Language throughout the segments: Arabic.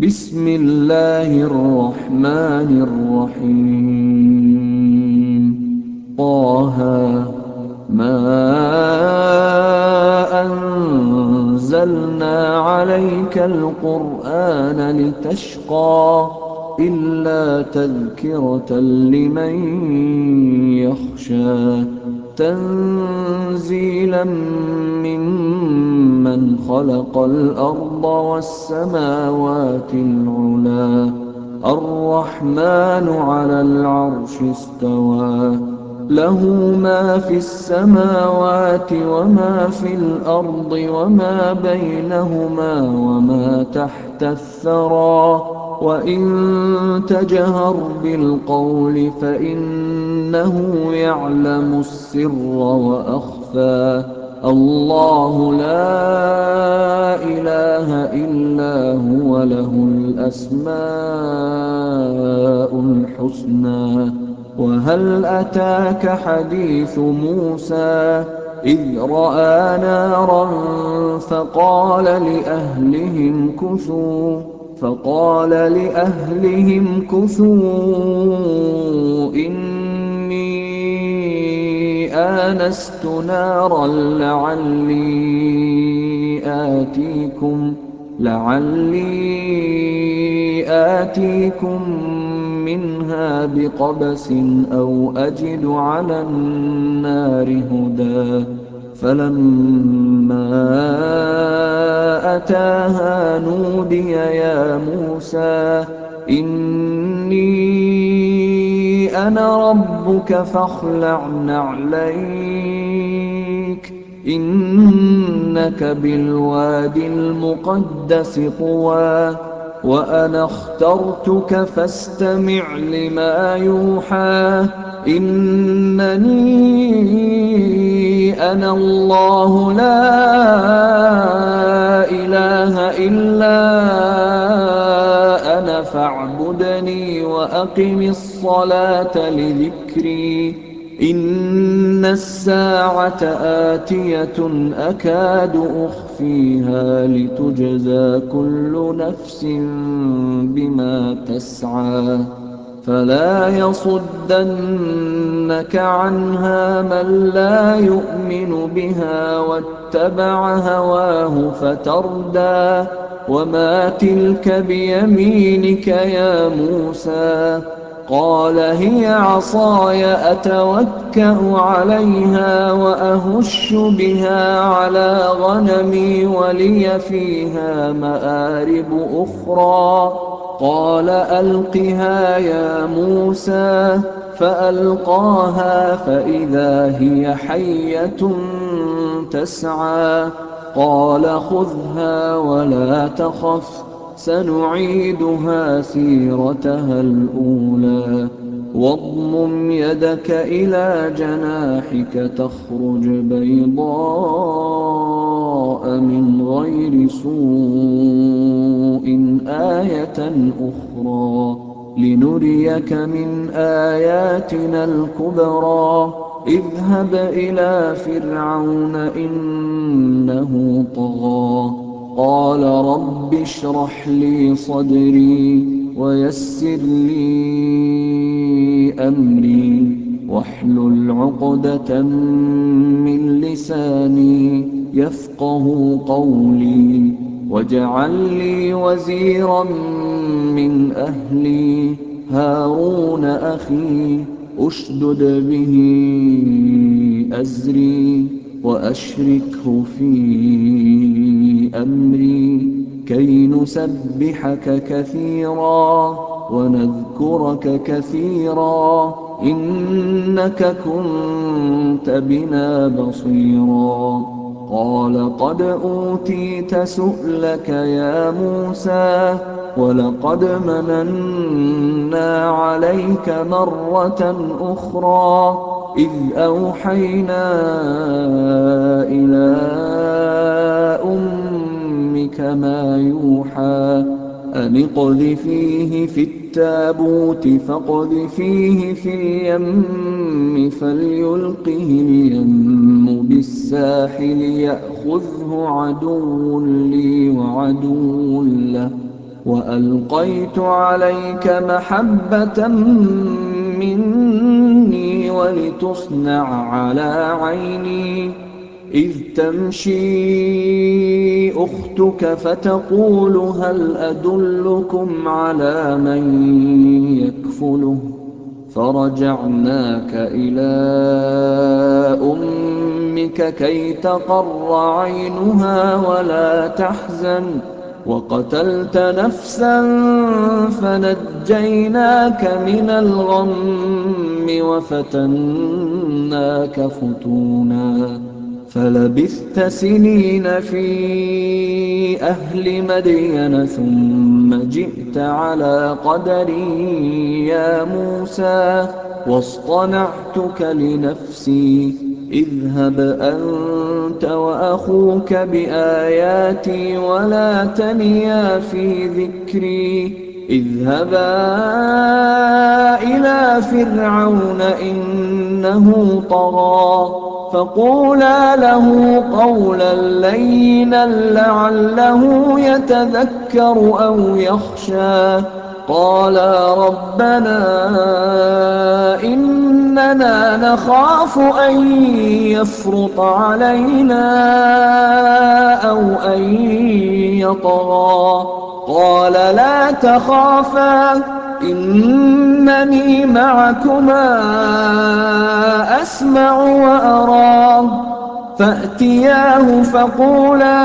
بسم الله الرحمن الرحيم طه ما أنزلنا عليك القرآن لتشقى إلا تذكرة لمن يخشى تنزيلا ممن خلق الأرض والسماوات العلى الرحمن على العرش استوى له ما في السماوات وما في الأرض وما بينهما وما تحت الثرى وإن تجهر بالقول فإنه يعلم السر وأخفى الله لا إله إلا هو له الأسماء الحسنى وهل أتاك حديث موسى إذ رأى نارا فقال لأهلهم كثوا إني آنست نارا لعلي آتيكم منها بقبس أو أجد على النار هدى فلما أتاها نودي يا موسى إني أنا ربك فاخلع نعليك إنك بالواد المقدس طوى وأنا اخترتك فاستمع لما يوحى إنني أنا الله لا إله إلا أنا فاعبدني وأقم الصلاة لذكري إن الساعة آتية أكاد أخفيها لتجزى كل نفس بما تسعى فلا يصدنك عنها من لا يؤمن بها واتبع هواه فتردى وما تلك بيمينك يا موسى قال هي عصاي أتوكأ عليها وأهش بها على غنمي ولي فيها مآرب أخرى قال ألقها يا موسى فألقاها فإذا هي حية تسعى قال خذها ولا تخف سنعيدها سيرتها الأولى واضمم يدك إلى جناحك تخرج بيضاء من غير سوء آية أخرى لنريك من آياتنا الكبرى اذهب إلى فرعون إنه طغى قال رب اشرح لي صدري ويسر لي أمري واحلل عقدة من لساني يفقه قولي واجعل لي وزيرا من أهلي هارون أخي أشدد به أزري وأشركه في أمري كي نسبحك كثيرا ونذكرك كثيرا إنك كنت بنا بصيرا قال قد أوتيت سؤلك يا موسى ولقد مننا عليك مرة أخرى إذ أوحينا إلى أمك ما يوحى أن اقذفيه في التابوت فاقذفيه في اليم فليلقه اليم بالساحل يأخذه عدو لي وعدو له وَأَلْقَيْتُ عَلَيْكَ مَحَبَّةً مِّنِّي وَلِتُصْنَعَ عَلَىٰ عَيْنِي إِذْ تَمْشِي أُخْتُكَ فَتَقُولُ هَلْ أَدُلُّكُمْ عَلَىٰ مَن يَكْفُلُهُ ۖ فَرَجَعْنَاكَ إِلَىٰ أُمِّكَ كَيْ تَقَرَّ عَيْنُهَا وَلَا تَحْزَنَ ۚ وَقَتَلْتَ نَفْسًا فَنَجَّيْنَاكَ مِنَ الْغَمِّ وَفَتَنَّاكَ فُتُونًا فَلَبِثْتَ سِنِينَ فِي أَهْلِ مَدْيَنَ ثُمَّ جِئْتَ عَلَىٰ قَدَرٍ يَا مُوسَىٰ وَاصْطَنَعْتُكَ لِنَفْسِي اذْهَبْ أَنتَ وَأَخُوكَ بِآيَاتِي وَلَا تَنِيَا فِي ذِكْرِي اذْهَبَا إِلَىٰ فِرْعَوْنَ إِنَّهُ طَغَىٰ فَقُولَا لَهُ قَوْلًا لَّيِّنًا لَّعَلَّهُ يَتَذَكَّرُ أَوْ يَخْشَىٰ قَالَا رَبَّنَا إِنَّنَا نَخَافُ أَن يَفْرُطَ عَلَيْنَا أَوْ أَن يَطْغَىٰ قَالَ لَا تَخَافَا إِنَّنِي مَعَكُمَا أَسْمَعُ وَأَرَىٰ فَأْتِيَاهُ فَقُولَا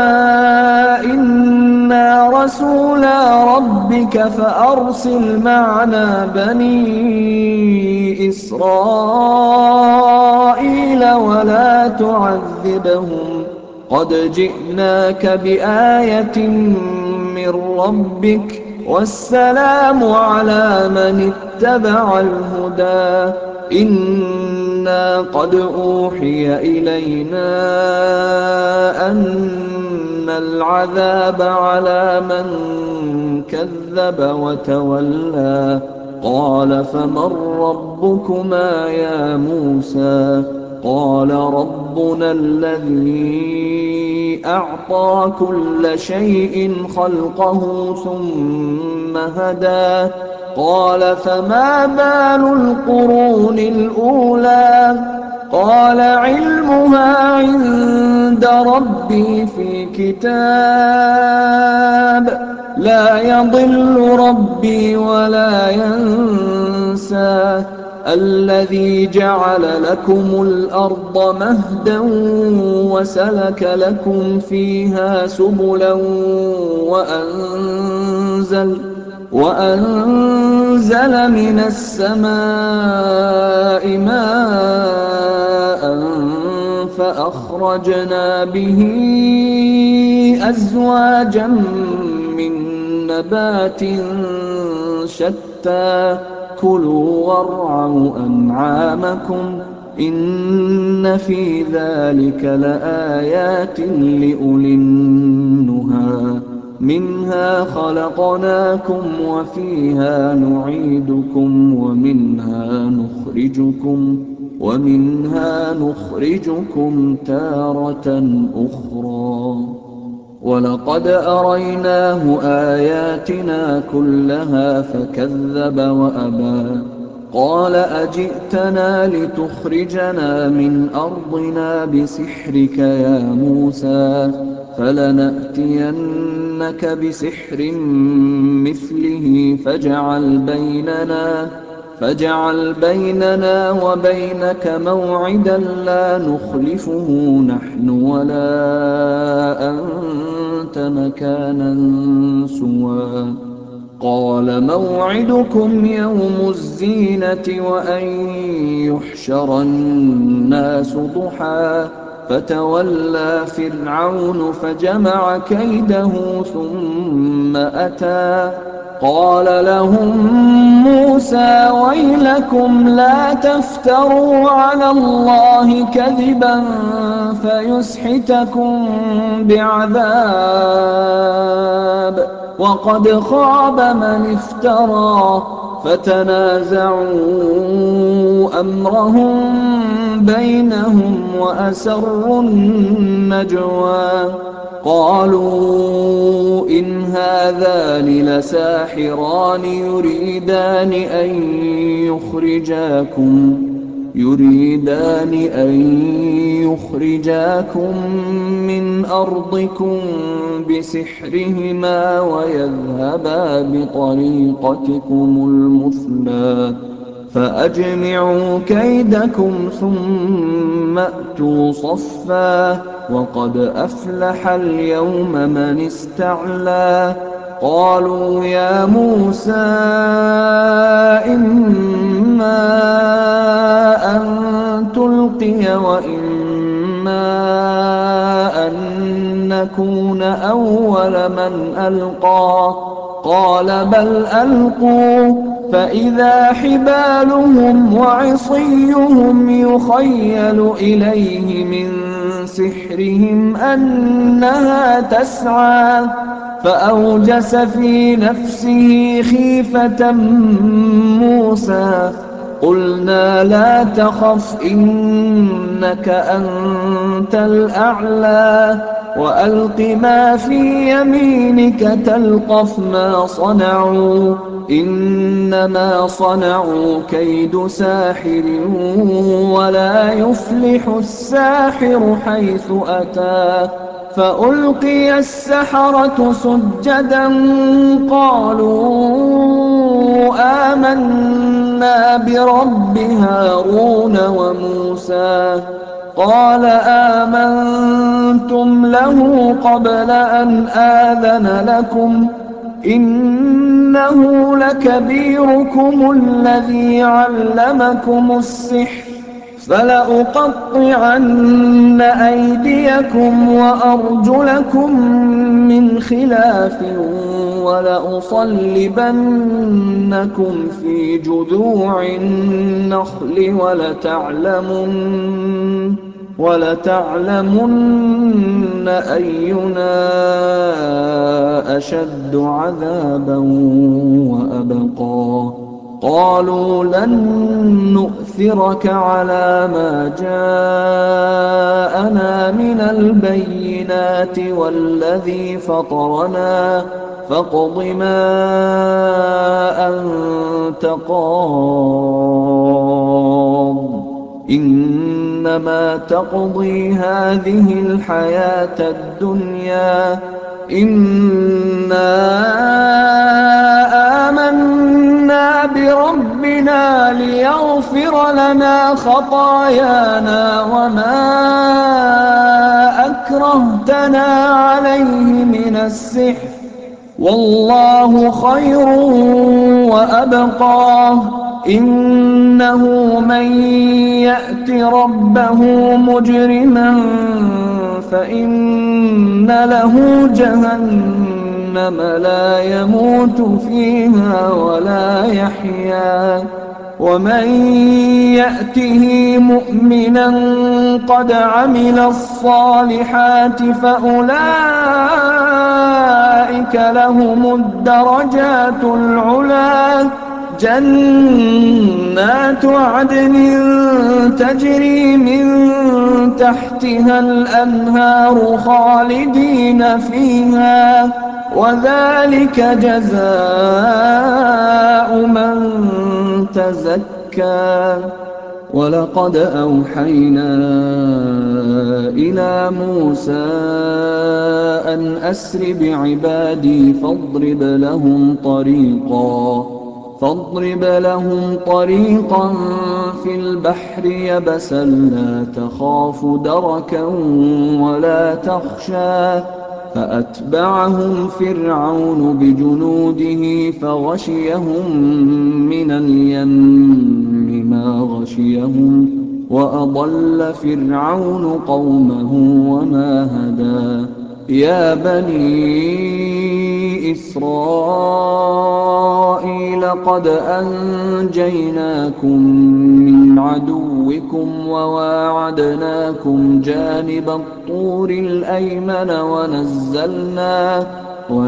إِنَّا رَسُولَا رَبِّكَ فَأَرْسِلْ مَعَنَا بَنِي إِسْرَائِيلَ وَلَا تُعَذِّبْهُمْ قَدْ جِئْنَاكَ بِآيَةٍ مِّن رَّبِّكَ ۖ وَالسَّلَامُ عَلَىٰ مَنِ اتَّبَعَ الْهُدَىٰ إِنَّا قَدْ أُوحِيَ إِلَيْنَا أَنَّ الْعَذَابَ عَلَىٰ مَن كَذَّبَ وَتَوَلَّىٰ قَالَ فَمَن رَّبُّكُمَا يَا مُوسَىٰ قَالَ رَبُّنَا الَّذِي أَعْطَىٰ كُلَّ شَيْءٍ خَلْقَهُ ثُمَّ هَدَىٰ قَالَ فَمَا بَالُ الْقُرُونِ الْأُولَىٰ قَالَ عِلْمُهَا عِندَ رَبِّي فِي كِتَابٍ لَّا يَضِلُّ رَبِّي وَلَا يَنسَى الَّذِي جَعَلَ لَكُمُ الْأَرْضَ مَهْدًا وَسَلَكَ لَكُمْ فِيهَا سُبُلًا وَأَنزَلَ مِنَ السَّمَاءِ مَاءً فَأَخْرَجْنَا بِهِ أَزْوَاجًا مِّن نَّبَاتٍ شَتَّىٰ كُلُوا وَارْعَوْا أَنْعَامَكُمْ إِنَّ فِي ذَٰلِكَ لَآيَاتٍ لِّأُولِي النُّهَىٰ مِنْهَا خَلَقْنَاكُمْ وَفِيهَا نُعِيدُكُمْ وَمِنْهَا نُخْرِجُكُمْ تَارَةً أُخْرَىٰ وَلَقَدْ أَرَيْنَاهُ آيَاتِنَا كُلَّهَا فَكَذَّبَ وَأَبَىٰ قَالَ أَجِئْتَنَا لِتُخْرِجَنَا مِنْ أَرْضِنَا بِسِحْرِكَ يَا مُوسَىٰ فَلَنَأْتِيَنَّكَ بِسِحْرٍ مِّثْلِهِ فاجعل بيننا وبينك موعدا لا نخلفه نحن ولا أنت مكانا سوى قال موعدكم يوم الزينة وأن يحشر الناس ضحى فتولى فرعون فجمع كيده ثم أتى قال لهم موسى ويلكم لا تفتروا على الله كذبا فيسحتكم بعذاب وقد خاب من افترى فتنازعوا أمرهم بينهم وأسروا النجوى قَالُوا إِنْ هَٰذَانِ لَسَاحِرَانِ يُرِيدَانِ أَن يُخْرِجَاكُم مِّنْ أَرْضِكُم بِسِحْرِهِمَا وَيَذْهَبَا بِطَرِيقَتِكُمُ الْمُثْلَىٰ فَأَجْمِعُوا كَيْدَكُمْ ثُمَّ ائْتُوا صَفًّا ۚ وَقَدْ أَفْلَحَ الْيَوْمَ مَنِ اسْتَعْلَىٰ قَالُوا يَا مُوسَىٰ إِمَّا أَن تُلْقِيَ وَإِمَّا أَن نَّكُونَ أَوَّلَ مَنْ أَلْقَىٰ قَالَ بَلْ أَلْقُوا ۖ فَإِذَا حِبَالُهُمْ وَعِصِيُّهُمْ يُخَيَّلُ إِلَيْهِ مِن سِحْرِهِمْ أَنَّهَا تَسْعَىٰ فَأَوْجَسَ فِي نَفْسِهِ خِيفَةً مُّوسَىٰ قُلْنَا لَا تَخَفْ إِنَّكَ أَنتَ الْأَعْلَىٰ وَأَلْقِ مَا فِي يَمِينِكَ تَلْقَفْ مَا صَنَعُوا إِنَّمَا صَنَعُوا كَيْدُ سَاحِرٍ وَلَا يُفْلِحُ السَّاحِرُ حَيْثُ أَتَىٰ فَأُلْقِيَ السَّحَرَةُ سُجَّدًا قَالُوا آمَنَّا بِرَبِّ هَارُونَ وَمُوسَىٰ قَالَ آمَنتُمْ لَهُ قَبْلَ أَنْ آذَنَ لَكُمْ ۖ إِنَّهُ لَكَبِيرُكُمُ الَّذِي عَلَّمَكُمُ السِّحْرَ فَلَأُقَطِّعَنَّ أَيْدِيَكُمْ وَأَرْجُلَكُم مِّنْ خِلَافٍ وَلَأُصَلِّبَنَّكُمْ فِي جُذُوعِ النَّخْلِ وَلَتَعْلَمُنَّ أَيُّنَا أَشَدُّ عَذَابًا وَأَبْقَىٰ قَالُوا لَن نُّؤْثِرَكَ عَلَىٰ مَا جَاءَنَا مِنَ الْبَيِّنَاتِ وَالَّذِي فَطَرَنَا فَاقْضِ مَا أَنتَ قَاضٍ إِنَّمَا تَقْضِي هَٰذِهِ الْحَيَاةَ الدُّنْيَا إِنَّا آمَنَّا بِرَبِّنَا لِيَغْفِرَ لَنَا خَطَايَانَا وَمَا أَكْرَهْتَنَا عَلَيْهِ مِنَ السِّحْرِ ۗ وَاللَّهُ خَيْرٌ وَأَبْقَىٰ إِنَّهُ مَن يَأْتِ رَبَّهُ مُجْرِمًا فَإِنَّ لَهُ جَهَنَّمَ لَا يَمُوتُ فِيهَا وَلَا يَحْيَىٰ وَمَن يَأْتِهِ مُؤْمِنًا قَدْ عَمِلَ الصَّالِحَاتِ فَأُولَٰئِكَ لَهُمُ الدَّرَجَاتُ الْعُلَىٰ جَنَّاتُ عَدْنٍ تَجْرِي مِن تَحْتِهَا الْأَنْهَارُ خَالِدِينَ فِيهَا ۚ وَذَٰلِكَ جَزَاءُ مَن تَزَكَّىٰ وَلَقَدْ أَوْحَيْنَا إِلَىٰ مُوسَىٰ أَنْ أَسْرِ بِعِبَادِي فاضرب لهم طريقا في البحر يبسا لا تخاف دركا ولا تخشى فأتبعهم فرعون بجنوده فغشيهم من اليم ما غشيهم وأضل فرعون قومه وما هدى يا بني إسرائيل قد أنجيناكم من عدوكم وواعدناكم جانب الطور الأيمن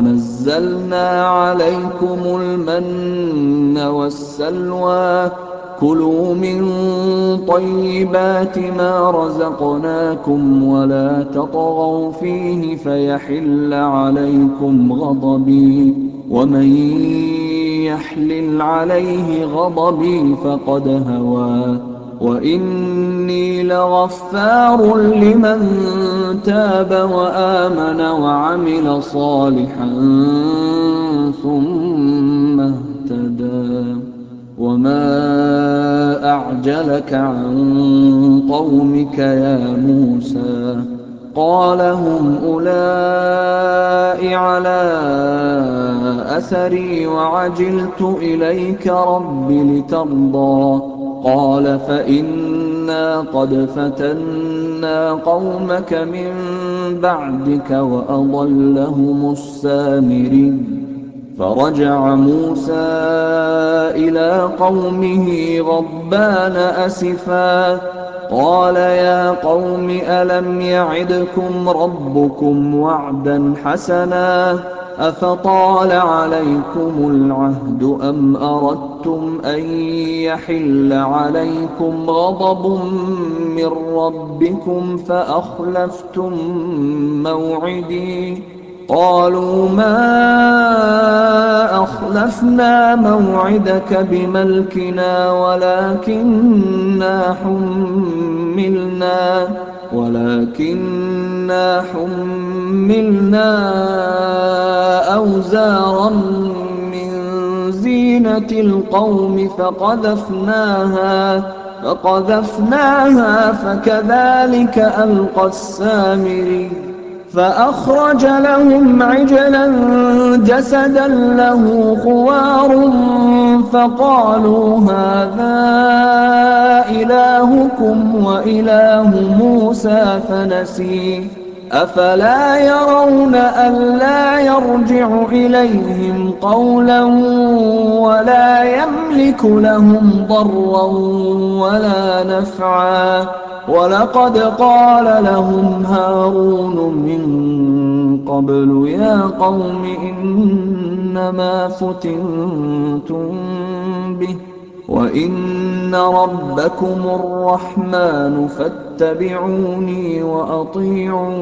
ونزلنا عليكم المن والسلوى كُلُوا مِن طَيِّبَاتِ مَا رَزَقْنَاكُمْ وَلَا تَطْغَوْا فِيهِ فَيَحِلَّ عَلَيْكُمْ غَضَبِي ۖ وَمَن يَحْلِلْ عَلَيْهِ غَضَبِي فَقَدْ هَوَىٰ ۚ وَإِنِّي لَغَفَّارٌ لِّمَن تَابَ وَآمَنَ وَعَمِلَ صَالِحًا ثُمَّ اهْتَدَىٰ وَمَا أَعْجَلَكَ عَن قَوْمِكَ يَا مُوسَىٰ قَالَ هُمْ أُولَاءِ عَلَىٰ أَثَرِي وَعَجِلْتُ إِلَيْكَ رَبِّ لِتَرْضَىٰ قَالَ فَإِنَّا قَدْ فَتَنَّا قَوْمَكَ مِن بَعْدِكَ وَأَضَلَّهُمُ السَّامِرِيُّ فَرَجَعَ مُوسَىٰ إِلَىٰ قَوْمِهِ غَضْبَانَ أَسِفًا قَالَ يَا قَوْمِ أَلَمْ يَعِدْكُمْ رَبُّكُمْ وَعْدًا حَسَنًا أَفَطَالَ عَلَيْكُمُ الْعَهْدُ أَمْ أَرَدتُّمْ أَن يَحِلَّ عَلَيْكُمْ غَضَبٌ مِّن رَّبِّكُمْ فَأَخْلَفْتُم مَّوْعِدِي قَالُوا مَا أَخْلَفْنَا مَوْعِدَكَ بِمَلْكِنَا وَلَٰكِنَّا حُمِّلْنَا أَوْزَارًا مِّن زِينَةِ الْقَوْمِ فَقَذَفْنَاهَا فَكَذَٰلِكَ أَلْقَى السَّامِرِيُّ فَأَخْرَجَ لَهُمْ عِجْلًا جَسَدًا لَّهُ خُوَارٌ فَقَالُوا هَٰذَا إِلَٰهُكُمْ وَإِلَٰهُ مُوسَىٰ فَنَسِيَ أَفَلَا يَرَوْنَ أَلَّا يَرْجِعُ إِلَيْهِمْ قَوْلًا وَلَا يَمْلِكُ لَهُمْ ضَرًّا وَلَا نَفْعًا وَلَقَدْ قَالَ لَهُمْ هَارُونُ مِن قَبْلُ يَا قَوْمِ إِنَّمَا فُتِنتُم بِهِ وَإِنَّ رَبَّكُمُ الرَّحْمَٰنُ فَاتَّبِعُونِي وَأَطِيعُوا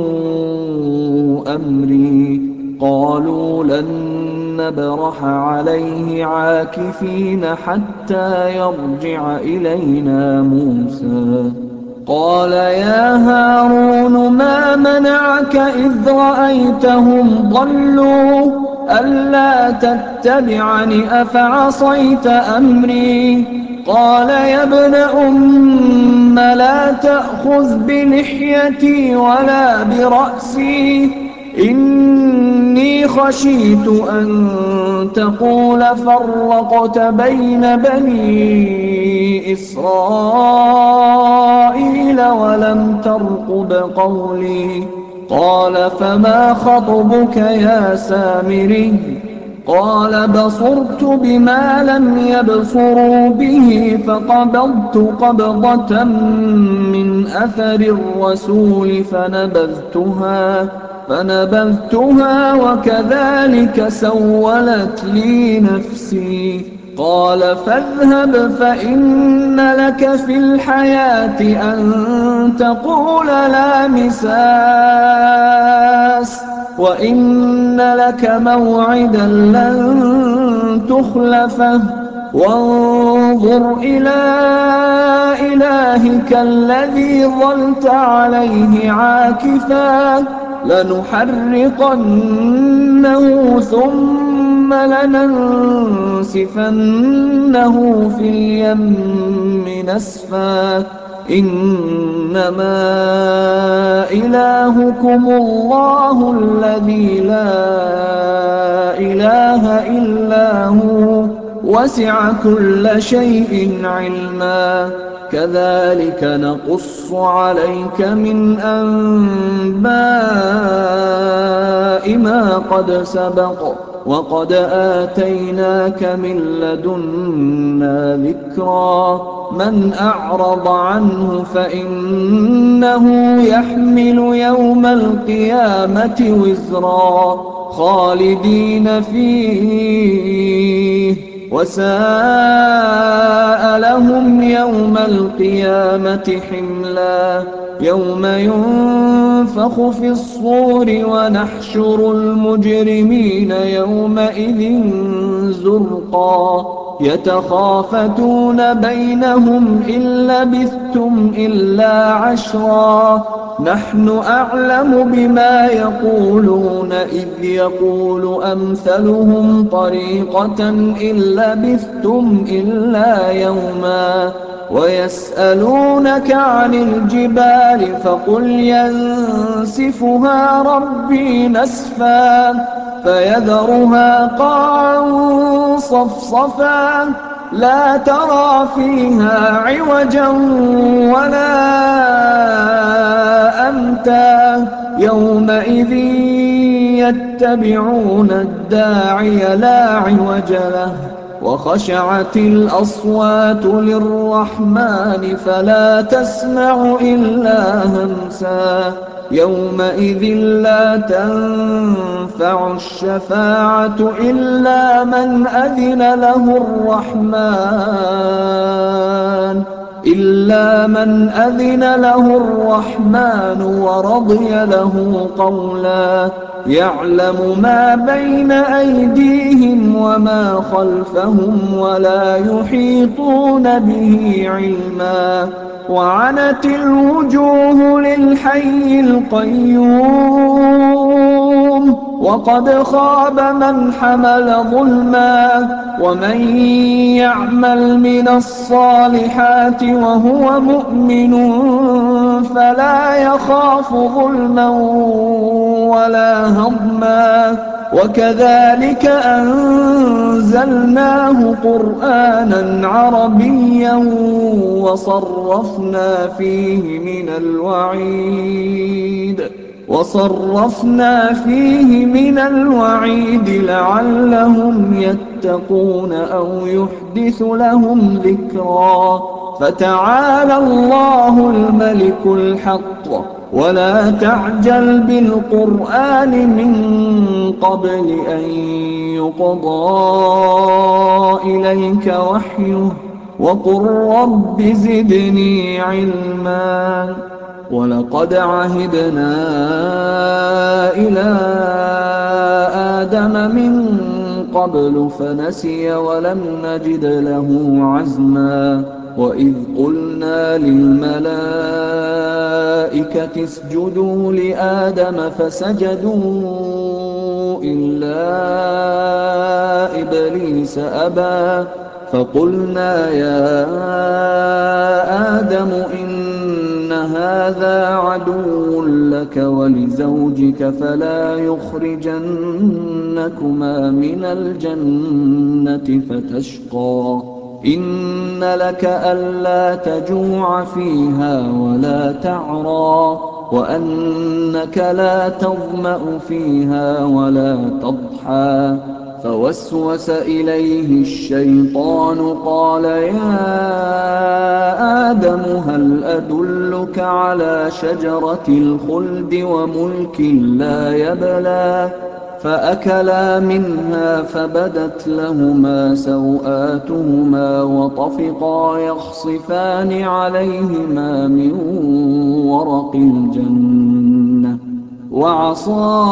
أَمْرِي قَالُوا لَن نَّبْرَحَ عَلَيْهِ عَاكِفِينَ حَتَّىٰ يَرْجِعَ إِلَيْنَا مُوسَىٰ قَالَ يَا هَارُونُ مَا مَنَعَكَ إِذْ رَأَيْتَهُمْ ضَلُّوا أَلَّا تَتَّبِعَنِ أَفَعَصَيْتَ أَمْرِي قَالَ يَا ابْنَ أُمَّ لَا تَأْخُذْ بِلِحْيَتِي وَلَا بِرَأْسِي إِنِّي خَشِيتُ أَن تَقُولَ فَرَّقْتَ بَيْنَ بَنِي إِسْرَائِيلَ وَلَمْ تَرْقُبْ قَوْلِي قَالَ فَمَا خَطْبُكَ يَا سَامِرِيُّ قَالَ بَصُرْتُ بِمَا لَمْ يَبْصُرُوا بِهِ فَقَبَضْتُ قَبْضَةً مِّنْ أَثَرِ الرَّسُولِ فَنَبَذْتُهَا وَكَذَٰلِكَ سَوَّلَتْ لِي نَفْسِي قَالَ فَاذْهَبْ فَإِنَّ لَكَ فِي الْحَيَاةِ أَن تَقُولَ لَا مِسَاسَ وَإِنَّ لَكَ مَوْعِدًا لَّن تُخْلَفَهُ وَانظُرْ إِلَىٰ إِلَٰهِكَ الَّذِي ظَلْتَ عَلَيْهِ عَاكِفًا لَّنُحَرِّقَنَّهُ ثُمَّ لَنَنسِفَنَّهُ فِي الْيَمِّ نَسْفًا إِنَّمَا إِلَٰهُكُمُ اللَّهُ الَّذِي لَا إِلَٰهَ إِلَّا هُوَ وَسِعَ كُلَّ شَيْءٍ عِلْمًا كَذَٰلِكَ نَقُصُّ عَلَيْكَ مِنْ أَنبَاءِ مَا قَدْ سَبَقَ وَقَدْ آتَيْنَاكَ مِن لَّدُنَّا ذِكْرًا مَّنْ أَعْرَضَ عَنْهُ فَإِنَّهُ يَحْمِلُ يَوْمَ الْقِيَامَةِ وِزْرًا خَالِدِينَ فِيهِ وَسَاءَ لَهُمْ يَوْمَ الْقِيَامَةِ حِمْلًا يَوْمَ يُنفَخُ فِي الصُّورِ وَنَحْشُرُ الْمُجْرِمِينَ يَوْمَئِذٍ زُرْقًا يَتَخَافَتُونَ بَيْنَهُمْ إِن لَّبِثْتُمْ إِلَّا عَشْرًا نَّحْنُ أَعْلَمُ بِمَا يَقُولُونَ إِذْ يَقُولُ أَمْثَلُهُمْ طَرِيقَةً إِن لَّبِثْتُمْ إِلَّا يَوْمًا وَيَسْأَلُونَكَ عَنِ الْجِبَالِ فَقُلْ يَنسِفُهَا رَبِّي نَسْفًا فَيَذَرُهَا قَاعًا صَفْصَفًا لَّا تَرَىٰ فِيهَا عِوَجًا وَلَا أَمْتًا يَوْمَئِذٍ يَتَّبِعُونَ الدَّاعِيَ لَا عِوَجَ لَهُ وَخَشَعَتِ الْأَصْوَاتُ لِلرَّحْمَٰنِ فَلَا تَسْمَعُ إِلَّا هَمْسًا يَوْمَئِذٍ لَّا تَنفَعُ الشَّفَاعَةُ إِلَّا مَنْ أَذِنَ لَهُ الرَّحْمَٰنُ وَرَضِيَ لَهُ قَوْلًا يَعْلَمُ مَا بَيْنَ أَيْدِيهِمْ وَمَا خَلْفَهُمْ وَلَا يُحِيطُونَ بِهِ عِلْمًا وَعَنَتِ الْوُجُوهُ لِلْحَيِّ الْقَيُّومِ وَقَدْ خَابَ مَنْ حَمَلَ ظُلْمًا وَمَن يَعْمَلْ مِنَ الصَّالِحَاتِ وَهُوَ مُؤْمِنٌ فَلَا يَخَافُ ظُلْمًا وَلَا هَضْمًا وَكَذَٰلِكَ أَنزَلْنَاهُ قُرْآنًا عَرَبِيًّا وَصَرَّفْنَا فِيهِ مِنَ الْوَعِيدِ لَعَلَّهُمْ يَتَّقُونَ أَوْ يُحْدِثُ لَهُمْ ذِكْرًا فَتَعَالَى اللَّهُ الْمَلِكُ الْحَقُّ وَلَا تَعْجَلْ بِالْقُرْآنِ مِن قَبْلِ أَن يُقْضَىٰ إِلَيْكَ وَحْيُهُ وَقُل رَّبِّ زِدْنِي عِلْمًا وَلَقَدْ عَهِدْنَا إِلَىٰ آدَمَ مِن قَبْلُ فَنَسِيَ وَلَمْ نَجِدْ لَهُ عَزْمًا وَإِذْ قُلْنَا لِلْمَلَائِكَةِ اسْجُدُوا لِآدَمَ فَسَجَدُوا إِلَّا إِبْلِيسَ أَبَىٰ فَقُلْنَا يَا آدَمُ إِنَّ هَٰذَا عَدُوٌّ لَّكَ وَلِزَوْجِكَ فَلَا يُخْرِجَنَّكُمَا مِنَ الْجَنَّةِ فَتَشْقَىٰ إِنَّ لَكَ أَلَّا تَجُوعَ فِيهَا وَلَا تَعْرَىٰ وَأَنَّكَ لَا تَظْمَأُ فِيهَا وَلَا تَضْحَىٰ فَوَسْوَسَ إِلَيْهِ الشَّيْطَانُ قَالَ يَا آدَمُ هَلْ أَدُلُّكَ عَلَىٰ شَجَرَةِ الْخُلْدِ وَمُلْكٍ لَّا يَبْلَىٰ فَأَكَلَا مِنْهَا فَبَدَتْ لَهُمَا سَوْآتُهُمَا وَطَفِقَا يَخْصِفَانِ عَلَيْهِمَا مِن وَرَقِ الْجَنَّةِ وَعَصَىٰ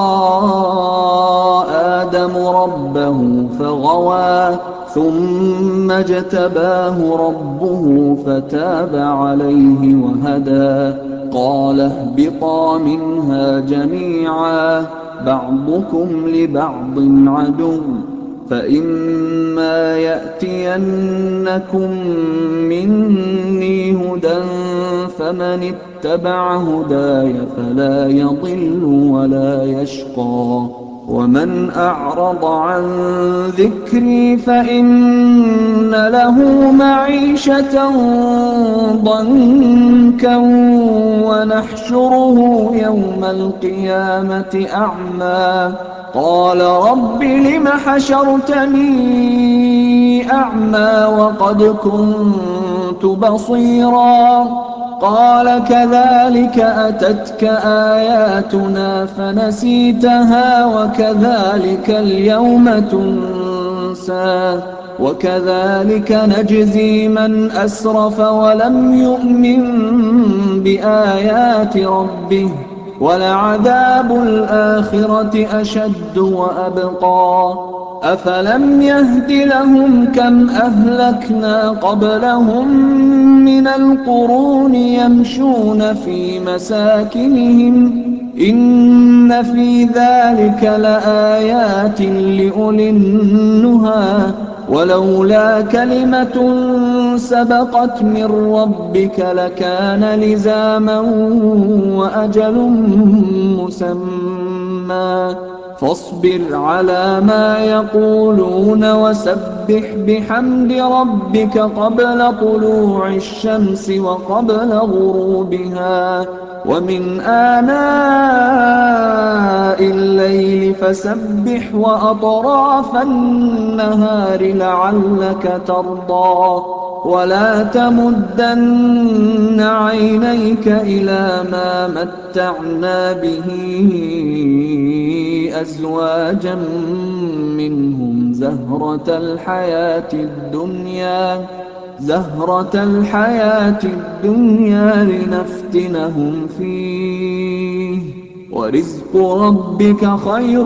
آدَمُ رَبَّهُ فَغَوَىٰ ثُمَّ اجْتَبَاهُ رَبُّهُ فَتَابَ عَلَيْهِ وَهَدَىٰ قَالَ اهْبِطَا مِنْهَا جَمِيعًا بَعْضُكُمْ لِبَعْضٍ عَدُوٌّ فَإِمَّا يَأْتِيَنَّكُم مِّنِّي هُدًى فَمَنِ اتَّبَعَ هُدَايَ فَلَا يَضِلُّ وَلَا يَشْقَىٰ وَمَنْ أَعْرَضَ عَن ذِكْرِي فَإِنَّ لَهُ مَعِيشَةً ضَنكًا وَنَحْشُرُهُ يَوْمَ الْقِيَامَةِ أَعْمَىٰ قَالَ رَبِّ لِمَ حَشَرْتَنِي أَعْمَىٰ وَقَدْ كُنتُ بَصِيرًا قَالَ كَذَٰلِكَ أَتَتْكَ آيَاتُنَا فَنَسِيتَهَا وَكَذَٰلِكَ الْيَوْمَ تُنسَىٰ وكذلك نجزي من أسرف ولم يؤمن بآيات ربه ولعذاب الآخرة أشد وأبقى أفلم يهد لهم كم أهلكنا قبلهم من القرون يمشون في مساكنهم إن في ذلك لآيات لأولي النهى ولولا كلمة سبقت من ربك لكان لزاما وأجل مسمى فاصبر على ما يقولون وسبح بحمد ربك قبل طلوع الشمس وقبل غروبها ومن آناء الليل فسبح وأطراف النهار لعلك ترضى ولا تمدن عينيك إلى ما متعنا به أزواجا منهم زهرة الحياة الدنيا لنفتنهم فيه ورزق ربك خير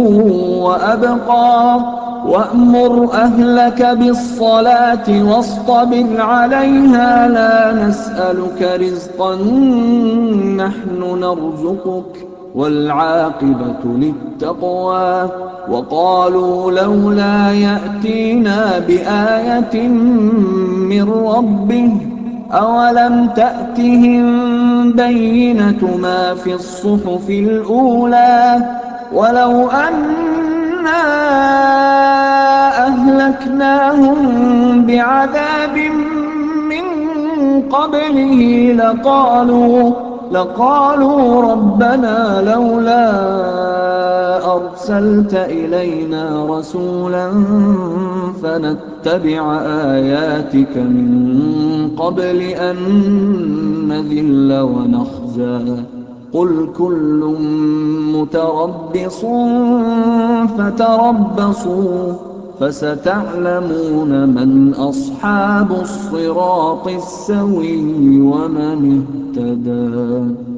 وأبقى وأمر أهلك بالصلاة واصطبر عليها لا نسألك رزقا نحن نرزقك والعاقبة للتقوى وقالوا لولا يأتينا بآية من ربه أولم تأتهم بينة ما في الصحف الأولى ولو أنا أهلكناهم بعذاب من قبله لقالوا ربنا لولا أرسلت إلينا رسولا فنتبع آياتك من قبل أن نذل ونخزى قل كل متربص فتربصوا فستعلمون من أصحاب الصراط السوي ومن اهتدى